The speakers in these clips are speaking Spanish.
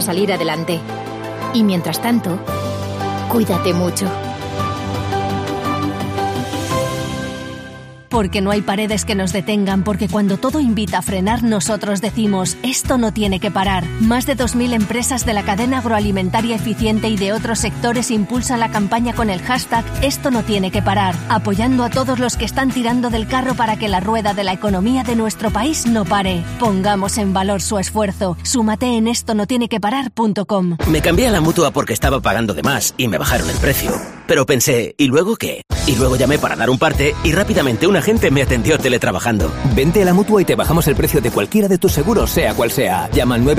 salir adelante. Y mientras tanto, cuídate mucho. Porque no hay paredes que nos detengan, porque cuando todo invita a frenar, nosotros decimos, esto no tiene que parar. Más de 2.000 empresas de la cadena agroalimentaria eficiente y de otros sectores impulsan la campaña con el hashtag Esto no tiene que parar, apoyando a todos los que están tirando del carro para que la rueda de la economía de nuestro país no pare. Pongamos en valor su esfuerzo. Súmate en estonotienequeparar.com. Me cambié a la Mutua porque estaba pagando de más y me bajaron el precio. Pero pensé, ¿y luego qué? Y luego llamé para dar un parte y rápidamente un agente me atendió teletrabajando. Vente a la Mutua y te bajamos el precio de cualquiera de tus seguros, sea cual sea. Llama al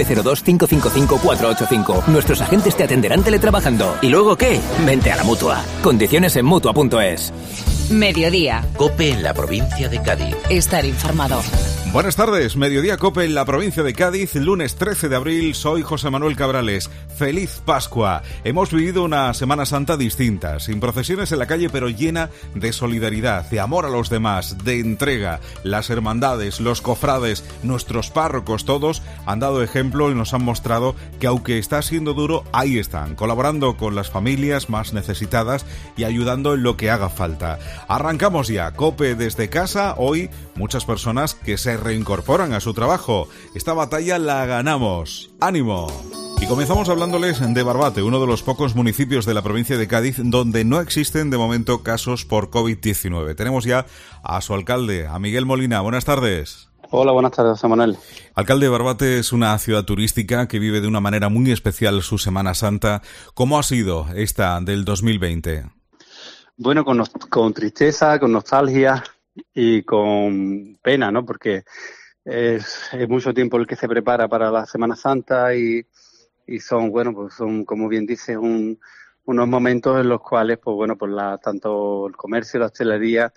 902-555-485. Nuestros agentes te atenderán teletrabajando. ¿Y luego qué? Vente a la Mutua. Condiciones en Mutua.es. Mediodía. COPE en la provincia de Cádiz. Estar informado. Buenas tardes, Mediodía COPE en la provincia de Cádiz, lunes 13 de abril, soy José Manuel Cabrales. ¡Feliz Pascua! Hemos vivido una Semana Santa distinta, sin procesiones en la calle, pero llena de solidaridad, de amor a los demás, de entrega. Las hermandades, los cofrades, nuestros párrocos, todos han dado ejemplo y nos han mostrado que aunque está siendo duro, ahí están, colaborando con las familias más necesitadas y ayudando en lo que haga falta. Arrancamos ya, COPE desde casa, hoy muchas personas que se reincorporan a su trabajo. Esta batalla la ganamos. ¡Ánimo! Y comenzamos hablándoles de Barbate, uno de los pocos municipios de la provincia de Cádiz donde no existen de momento casos por COVID-19. Tenemos ya a su alcalde, a Miguel Molina. Buenas tardes. Hola, buenas tardes, José Manuel. Alcalde, Barbate es una ciudad turística que vive de una manera muy especial su Semana Santa. ¿Cómo ha sido esta del 2020? Bueno, con tristeza, con nostalgia y con pena, ¿no? Porque es mucho tiempo el que se prepara para la Semana Santa y son, bueno, pues son, como bien dices, unos momentos en los cuales, pues bueno, pues tanto el comercio, la hostelería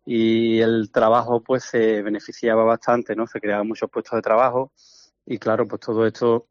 y el trabajo, pues se beneficiaba bastante, ¿no? Se creaban muchos puestos de trabajo y claro, pues todo esto,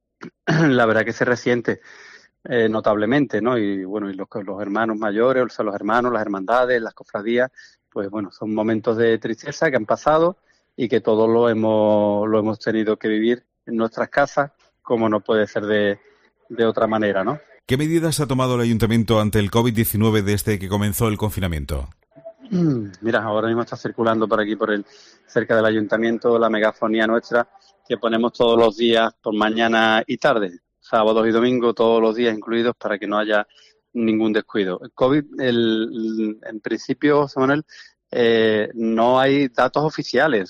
la verdad que se resiente notablemente, ¿no? Y bueno, y los hermanos mayores, o sea, los hermanos, las hermandades, las cofradías, pues bueno, son momentos de tristeza que han pasado y que todos lo hemos tenido que vivir en nuestras casas, como no puede ser de otra manera, ¿no? ¿Qué medidas ha tomado el Ayuntamiento ante el COVID-19 desde que comenzó el confinamiento? Mira, ahora mismo está circulando por aquí, cerca del Ayuntamiento, la megafonía nuestra, que ponemos todos los días por mañana y tarde, sábados y domingos, todos los días incluidos, para que no haya ningún descuido. El COVID, en principio, José Manuel, no hay datos oficiales.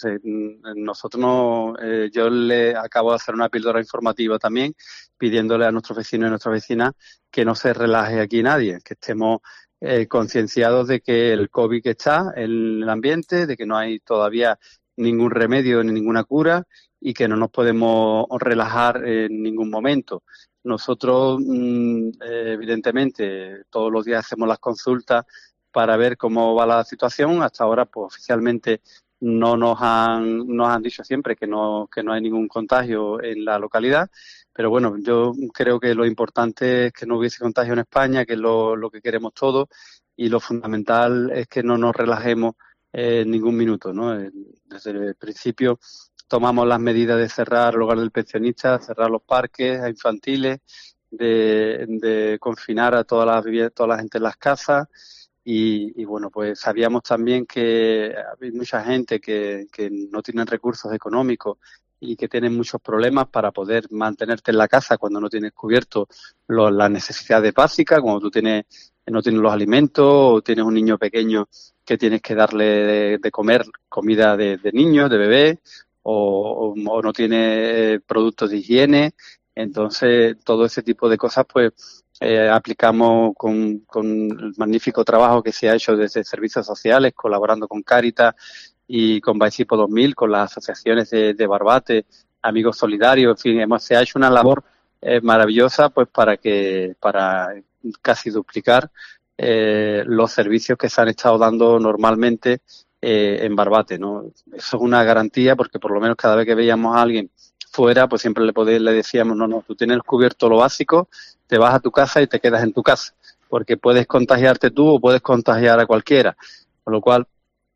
Yo le acabo de hacer una píldora informativa también, pidiéndole a nuestros vecinos y nuestras vecinas que no se relaje aquí nadie, que estemos concienciados de que el COVID está en el ambiente, de que no hay todavía ningún remedio ni ninguna cura y que no nos podemos relajar en ningún momento. Nosotros, evidentemente, todos los días hacemos las consultas para ver cómo va la situación. Hasta ahora, pues oficialmente nos han dicho siempre que no hay ningún contagio en la localidad. Pero bueno, yo creo que lo importante es que no hubiese contagio en España, que es lo que queremos todos, y lo fundamental es que no nos relajemos en ningún minuto, ¿no? Desde el principio tomamos las medidas de cerrar el hogar del pensionista, cerrar los parques infantiles, de confinar a toda la gente en las casas y bueno, pues sabíamos también que hay mucha gente que no tienen recursos económicos y que tienen muchos problemas para poder mantenerte en la casa cuando no tienes cubierto las necesidades básicas, cuando tú no tienes los alimentos o tienes un niño pequeño que tienes que darle de comer comida de niños, de bebé, o no tiene productos de higiene. Entonces, todo ese tipo de cosas, pues, aplicamos con el magnífico trabajo que se ha hecho desde servicios sociales, colaborando con Cáritas y con Baicipo 2000, con las asociaciones de Barbate, Amigos Solidarios, en fin, se ha hecho una labor maravillosa, pues, para casi duplicar los servicios que se han estado dando normalmente en Barbate, ¿no? Eso es una garantía porque por lo menos cada vez que veíamos a alguien fuera, pues siempre le decíamos, no, tú tienes cubierto lo básico, te vas a tu casa y te quedas en tu casa, porque puedes contagiarte tú o puedes contagiar a cualquiera. Con lo cual,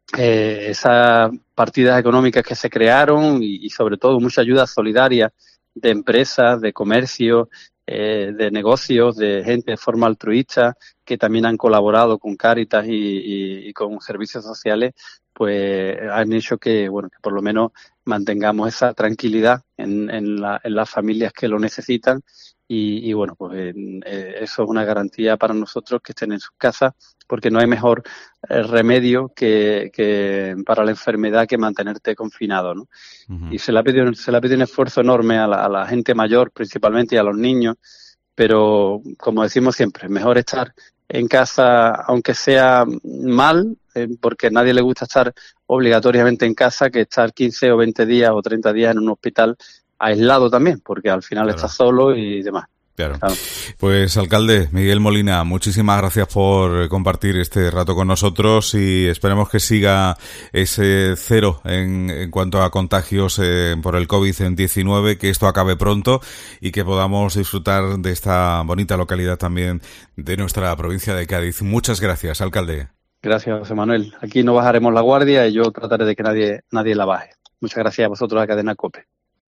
esas partidas económicas que se crearon y sobre todo mucha ayuda solidaria empresas, de comercio, de negocios, de gente de forma altruista que también han colaborado con Cáritas y con servicios sociales, pues han hecho que, bueno, que por lo menos mantengamos esa tranquilidad en las familias que lo necesitan y bueno, pues eso es una garantía para nosotros, que estén en sus casas, porque no hay mejor remedio que para la enfermedad que mantenerte confinado, ¿no? Uh-huh. Y se le ha pedido un esfuerzo enorme a la gente mayor, principalmente, y a los niños, pero como decimos siempre, es mejor estar en casa, aunque sea mal, porque a nadie le gusta estar obligatoriamente en casa, que estar 15 o 20 días o 30 días en un hospital aislado también, porque al final estás solo y demás. Claro. Pues, alcalde Miguel Molina, muchísimas gracias por compartir este rato con nosotros y esperemos que siga ese cero en cuanto a contagios por el COVID-19, que esto acabe pronto y que podamos disfrutar de esta bonita localidad también de nuestra provincia de Cádiz. Muchas gracias, alcalde. Gracias, José Manuel. Aquí no bajaremos la guardia y yo trataré de que nadie la baje. Muchas gracias a vosotros, a Cadena COPE.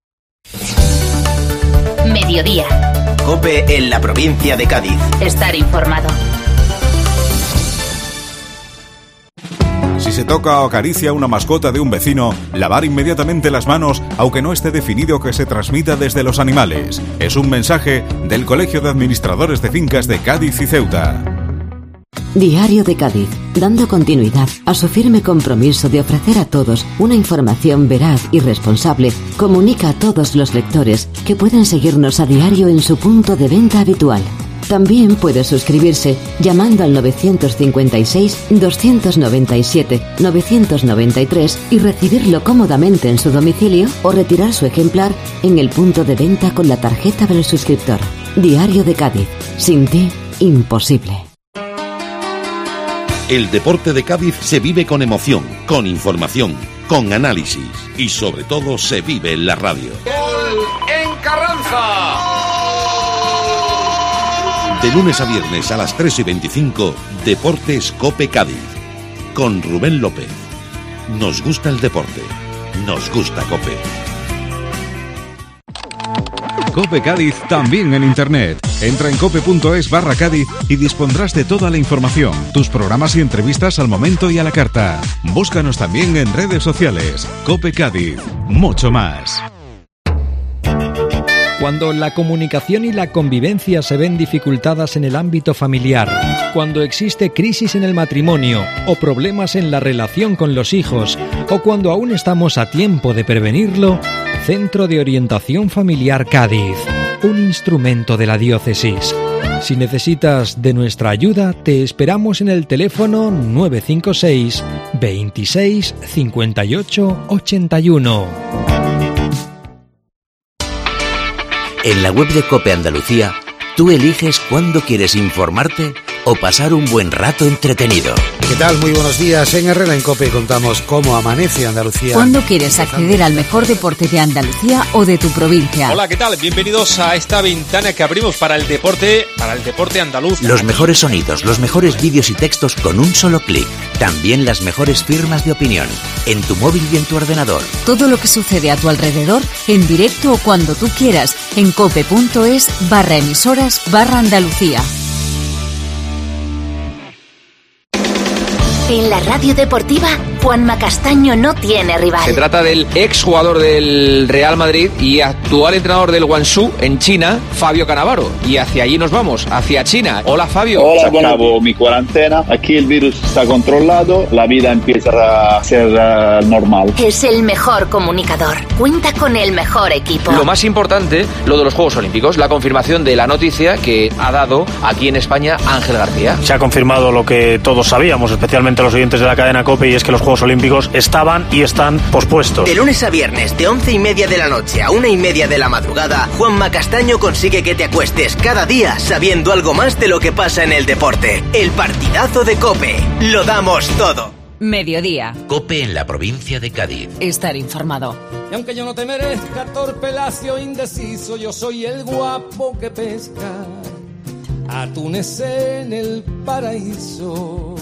Mediodía. COPE en la provincia de Cádiz. Estar informado. Si se toca o acaricia una mascota de un vecino, lavar inmediatamente las manos, aunque no esté definido que se transmita desde los animales. Es un mensaje del Colegio de Administradores de Fincas de Cádiz y Ceuta. Diario de Cádiz, dando continuidad a su firme compromiso de ofrecer a todos una información veraz y responsable, comunica a todos los lectores que pueden seguirnos a diario en su punto de venta habitual. También puede suscribirse llamando al 955-297-993 y recibirlo cómodamente en su domicilio o retirar su ejemplar en el punto de venta con la tarjeta del suscriptor. Diario de Cádiz, sin ti, imposible. El deporte de Cádiz se vive con emoción, con información, con análisis y sobre todo se vive en la radio. ¡Gol en Carranza! De lunes a viernes a las 3:25, Deportes COPE Cádiz. Con Rubén López. Nos gusta el deporte. Nos gusta COPE. COPE Cádiz también en internet. Entra en cope.es/Cádiz y dispondrás de toda la información, tus programas y entrevistas al momento y a la carta. Búscanos también en redes sociales. COPE Cádiz, mucho más. Cuando la comunicación y la convivencia se ven dificultadas en el ámbito familiar, cuando existe crisis en el matrimonio o problemas en la relación con los hijos, o cuando aún estamos a tiempo de prevenirlo, Centro de Orientación Familiar Cádiz, un instrumento de la diócesis. Si necesitas de nuestra ayuda, te esperamos en el teléfono 956 26 58 81. En la web de COPE Andalucía, tú eliges cuándo quieres informarte o pasar un buen rato entretenido. ¿Qué tal? Muy buenos días. En Herrera en COPE contamos cómo amanece Andalucía. ¿Cuándo quieres acceder al mejor deporte de Andalucía o de tu provincia? Hola, ¿qué tal? Bienvenidos a esta ventana que abrimos para el deporte andaluz. Los mejores sonidos, los mejores vídeos y textos con un solo clic. También las mejores firmas de opinión, en tu móvil y en tu ordenador. Todo lo que sucede a tu alrededor, en directo o cuando tú quieras, en cope.es/emisoras/Andalucía. En la radio deportiva, Juanma Castaño no tiene rival. Se trata del exjugador del Real Madrid y actual entrenador del Guangzhou en China, Fabio Cannavaro. Y hacia allí nos vamos, hacia China. Hola, Fabio. Hola, acabo mi cuarentena. Aquí el virus está controlado, la vida empieza a ser normal. Es el mejor comunicador. Cuenta con el mejor equipo. Lo más importante, lo de los Juegos Olímpicos, la confirmación de la noticia que ha dado aquí en España Ángel García. Se ha confirmado lo que todos sabíamos, especialmente los oyentes de la cadena COPE, y es que los Juegos Olímpicos estaban y están pospuestos. De lunes a viernes, de 11:30 de la noche a 1:30 de la madrugada, Juanma Castaño consigue que te acuestes cada día sabiendo algo más de lo que pasa en el deporte. El partidazo de COPE. Lo damos todo. Mediodía. COPE en la provincia de Cádiz. Estar informado. Y aunque yo no te merezca, torpe, lacio, indeciso, yo soy el guapo que pesca atunes en el paraíso.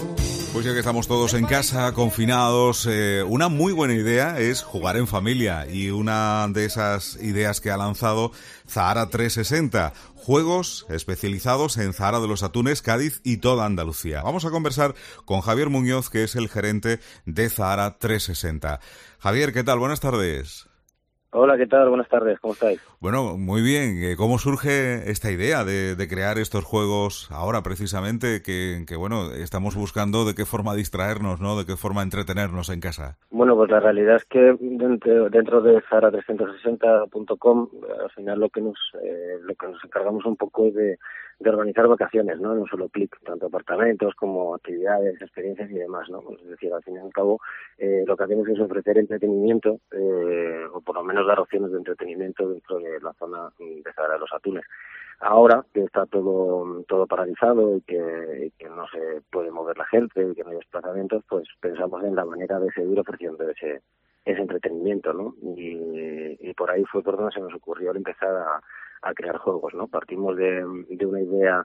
Pues ya que estamos todos en casa, confinados, una muy buena idea es jugar en familia, y una de esas ideas que ha lanzado Zahara 360, juegos especializados en Zahara de los Atunes, Cádiz y toda Andalucía. Vamos a conversar con Javier Muñoz, que es el gerente de Zahara 360. Javier, ¿qué tal? Buenas tardes. Hola, ¿qué tal? Buenas tardes, ¿cómo estáis? Bueno, muy bien. ¿Cómo surge esta idea de crear estos juegos ahora precisamente que bueno, estamos buscando de qué forma distraernos, ¿no? De qué forma entretenernos en casa? Bueno, pues la realidad es que dentro de Zahara360.com, al final lo que nos encargamos un poco es de organizar vacaciones, ¿no? En un solo clic, tanto apartamentos como actividades, experiencias y demás, ¿no? Es decir, al fin y al cabo, lo que hacemos es ofrecer entretenimiento, o por lo menos dar opciones de entretenimiento dentro de la zona de Zahara de los Atunes. Ahora que está todo paralizado y que no se puede mover la gente y que no hay desplazamientos, pues pensamos en la manera de seguir ofreciendo ese entretenimiento, ¿no? Y por ahí fue por donde se nos ocurrió empezar a crear juegos, ¿no? Partimos de una idea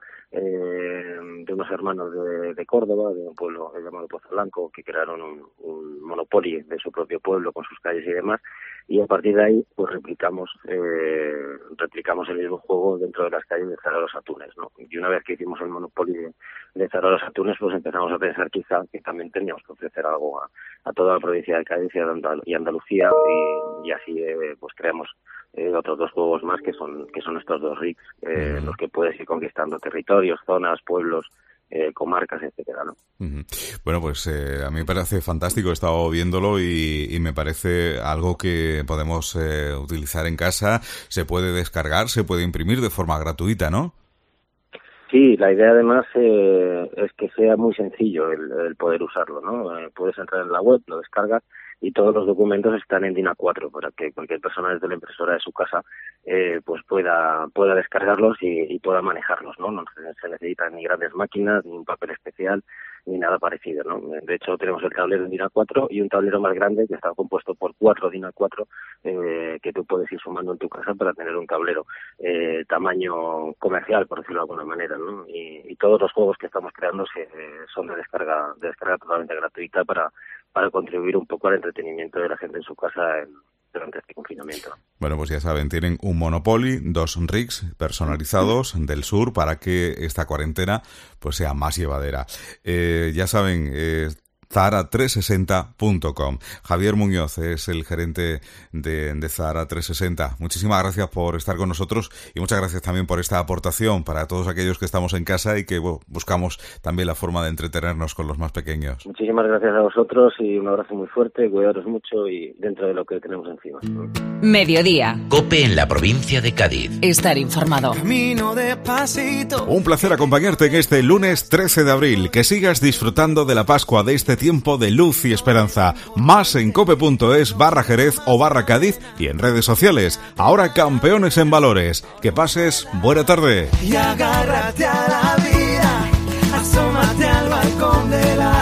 de unos hermanos de Córdoba, de un pueblo llamado Pozo Blanco, que crearon un Monopoly de su propio pueblo con sus calles y demás, y a partir de ahí pues replicamos el mismo juego dentro de las calles de Zahara de los Atunes, ¿no? Y una vez que hicimos el Monopoly de Zahara de los Atunes, pues empezamos a pensar quizá que también teníamos que ofrecer algo a toda la provincia de Cádiz y Andalucía, y así pues creamos otros dos juegos más que son estos dos RICs, los que puedes ir conquistando territorios, zonas, pueblos, comarcas, etcétera, ¿no? Bueno, pues a mí me parece fantástico, he estado viéndolo y me parece algo que podemos utilizar en casa, se puede descargar, se puede imprimir de forma gratuita, ¿no? Sí, la idea además es que sea muy sencillo el poder usarlo, ¿no? Puedes entrar en la web, lo descargas y todos los documentos están en DIN A4 para que cualquier persona desde la impresora de su casa pues pueda descargarlos y pueda manejarlos, ¿no? No se necesitan ni grandes máquinas, ni un papel especial, ni nada parecido, ¿no? De hecho, tenemos el tablero en DIN A4 y un tablero más grande que está compuesto por 4 DIN A4 que tú puedes ir sumando en tu casa para tener un tablero tamaño comercial, por decirlo de alguna manera, ¿no? Y todos los juegos que estamos creando son de descarga totalmente gratuita para contribuir un poco al entretenimiento de la gente en su casa durante este confinamiento. Bueno, pues ya saben, tienen un Monopoly, 2 RICs personalizados del sur para que esta cuarentena pues sea más llevadera. Ya saben, Zahara360.com. Javier Muñoz es el gerente de Zahara 360. Muchísimas gracias por estar con nosotros y muchas gracias también por esta aportación para todos aquellos que estamos en casa y que buscamos también la forma de entretenernos con los más pequeños. Muchísimas gracias a vosotros y un abrazo muy fuerte, cuidaros mucho y dentro de lo que tenemos encima. Mediodía. COPE en la provincia de Cádiz. Estar informado. Un placer acompañarte en este lunes 13 de abril. Que sigas disfrutando de la Pascua, de este tiempo de luz y esperanza. Más en cope.es/Jerez o /Cádiz y en redes sociales. Ahora campeones en valores. Que pases buena tarde. Y agárrate a la vida, asómate al balcón de la